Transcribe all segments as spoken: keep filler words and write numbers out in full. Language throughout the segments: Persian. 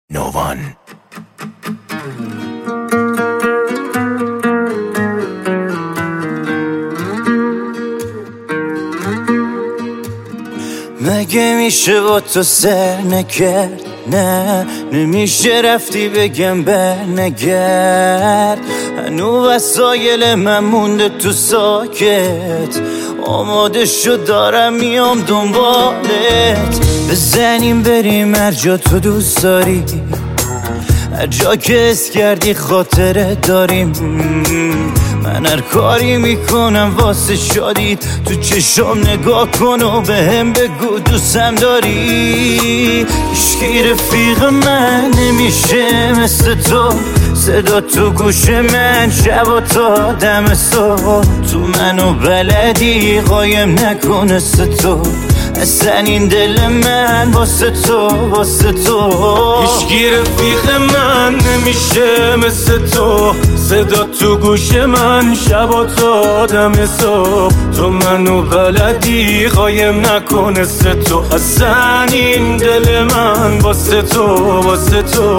نوان. مگه میشه با تو سر نکرد؟ نه نمیشه رفتی بگم بر نگرد. هنو وسایل من مونده تو ساکت، آماده شد دارم میام دنبالت. بزنیم بریم هر جا تو دوست داری، هر جا که اس کردی خاطره داریم. من هر کاری میکنم واسه شادیت، تو چشم نگاه کن و به هم بگو دوستم داری. هیچکی رفیق من نمیشه مثل تو، صدا تو گوش من شب و تا دم صبح. تو منو بلدی قایم نکنه تو، اصلا این دل من واسه تو واسه تو. هیچکی رفیق من نمیشه مثل تو، صدا تو گوش من شب و تا دم صبح. تو منو بلدی قایم نکنه تو، اصلا این دل من واسه تو واسه تو.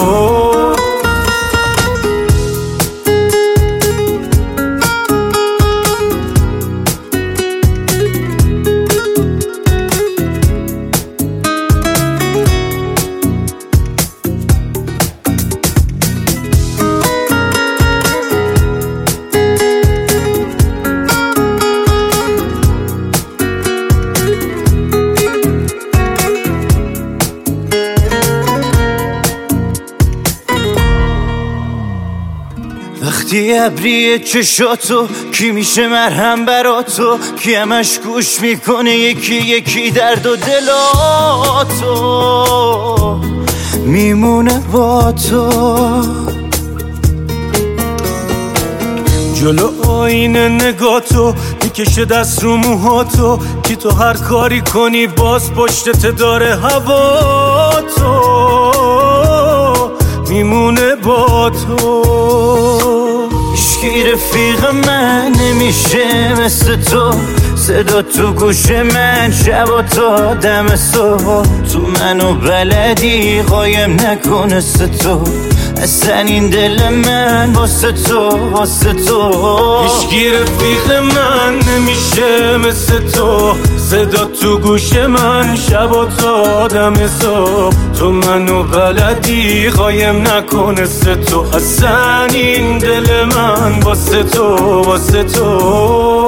وقتی ابریه چشاتو کی میشه مرهم برا تو، کی همش گوش میکنه یکی یکی درد و دلاتو میمونه با تو. جلو آینه نگاتو میکشه دست رو موهاتو، کی تو هر کاری کنی باز پشتت داره هوا تو میمونه با تو. هیچکی رفیق من نمیشه مثل تو، صدا تو گوش من شب و تا دم صبح. تو منو بلدی قایم نکنه تو، اصلا این دل من واسه تو واسه تو. هیچکی رفیق من نمیشه مثل تو، صدا تو گوش من شب و تا دم صبح. تو منو بلدی قایم نکنه تو، اصلا این دل من واسه تو واسه تو.